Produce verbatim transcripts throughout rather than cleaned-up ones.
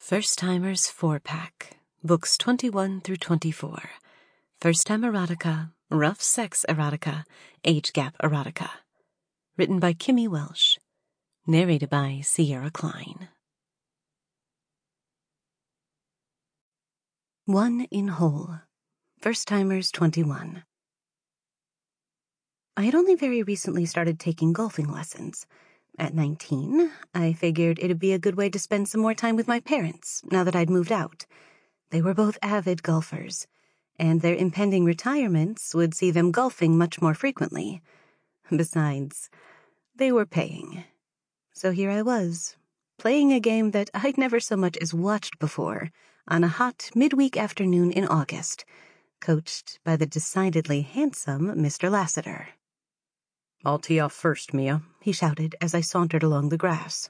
First Timers four pack, books twenty-one through twenty-four. First Time Erotica, Rough Sex Erotica, Age Gap Erotica. Written by Kimmy Welsh. Narrated by Sierra Klein. One in Whole. First Timers twenty-one. I had only very recently started taking golfing lessons. At nineteen, I figured it'd be a good way to spend some more time with my parents, now that I'd moved out. They were both avid golfers, and their impending retirements would see them golfing much more frequently. Besides, they were paying. So here I was, playing a game that I'd never so much as watched before, on a hot midweek afternoon in August, coached by the decidedly handsome Mister Lassiter. "I'll tee off first, Mia," he shouted as I sauntered along the grass.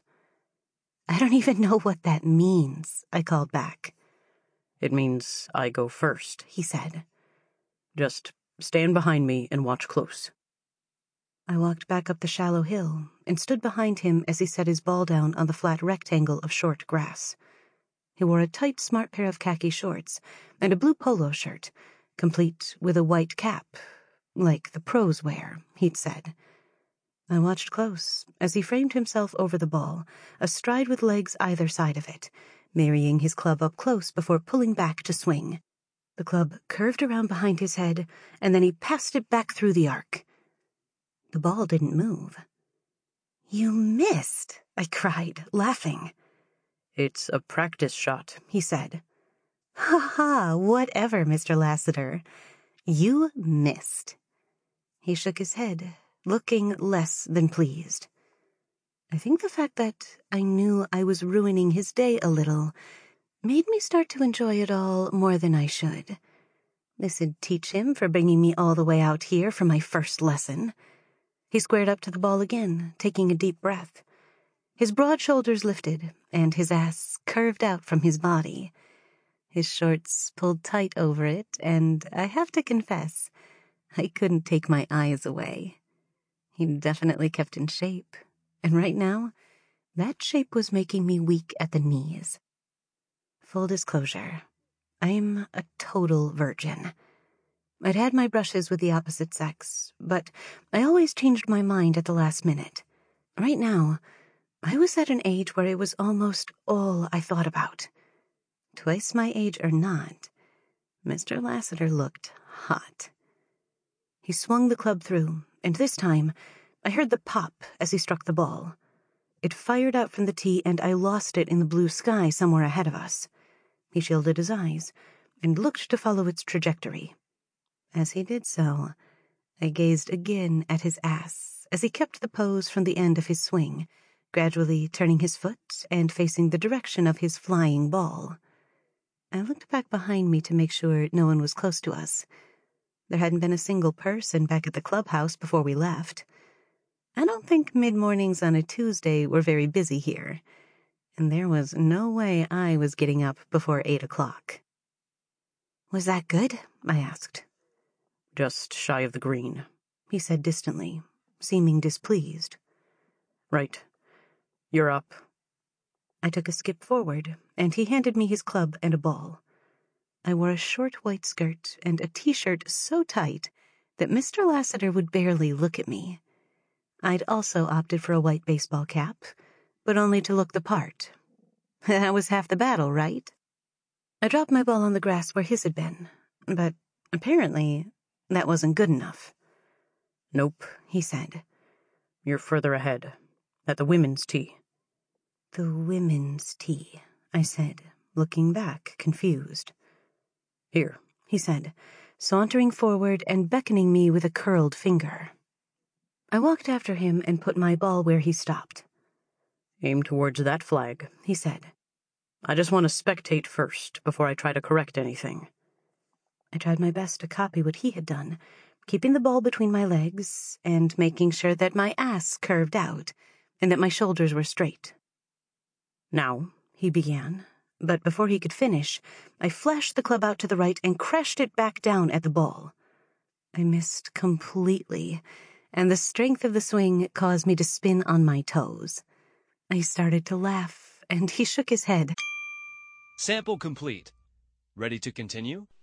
"I don't even know what that means," I called back. "It means I go first," he said. "Just stand behind me and watch close." I walked back up the shallow hill and stood behind him as he set his ball down on the flat rectangle of short grass. He wore a tight, smart pair of khaki shorts and a blue polo shirt, complete with a white cap, like the pros wear, he'd said. I watched close as he framed himself over the ball, astride with legs either side of it, marrying his club up close before pulling back to swing. The club curved around behind his head, and then he passed it back through the arc. The ball didn't move. "You missed," I cried, laughing. "It's a practice shot," he said. "Ha ha, whatever, Mister Lassiter. You missed." He shook his head, looking less than pleased. I think the fact that I knew I was ruining his day a little made me start to enjoy it all more than I should. This'd teach him for bringing me all the way out here for my first lesson. He squared up to the ball again, taking a deep breath. His broad shoulders lifted, and his ass curved out from his body. His shorts pulled tight over it, and I have to confess, I couldn't take my eyes away. He definitely kept in shape, and right now, that shape was making me weak at the knees. Full disclosure, I'm a total virgin. I'd had my brushes with the opposite sex, but I always changed my mind at the last minute. Right now, I was at an age where it was almost all I thought about. Twice my age or not, Mister Lassiter looked hot. He swung the club through, and this time, I heard the pop as he struck the ball. It fired out from the tee, and I lost it in the blue sky somewhere ahead of us. He shielded his eyes and looked to follow its trajectory. As he did so, I gazed again at his ass as he kept the pose from the end of his swing, gradually turning his foot and facing the direction of his flying ball. I looked back behind me to make sure no one was close to us. There hadn't been a single person back at the clubhouse before we left. I don't think mid-mornings on a Tuesday were very busy here, and there was no way I was getting up before eight o'clock. "Was that good?" I asked. "Just shy of the green," he said distantly, seeming displeased. "Right. You're up." I took a skip forward, and he handed me his club and a ball. I wore a short white skirt and a T-shirt so tight that Mister Lassiter would barely look at me. I'd also opted for a white baseball cap, but only to look the part. That was half the battle, right? I dropped my ball on the grass where his had been, but apparently that wasn't good enough. "Nope," he said. "You're further ahead, at the women's tee." "The women's tee," I said, looking back, confused. "Here," he said, sauntering forward and beckoning me with a curled finger. I walked after him and put my ball where he stopped. "Aim towards that flag," he said. "I just want to spectate first before I try to correct anything." I tried my best to copy what he had done, keeping the ball between my legs and making sure that my ass curved out and that my shoulders were straight. "Now," he began, but before he could finish, I flashed the club out to the right and crashed it back down at the ball. I missed completely, and the strength of the swing caused me to spin on my toes. I started to laugh, and he shook his head. Sample complete. Ready to continue?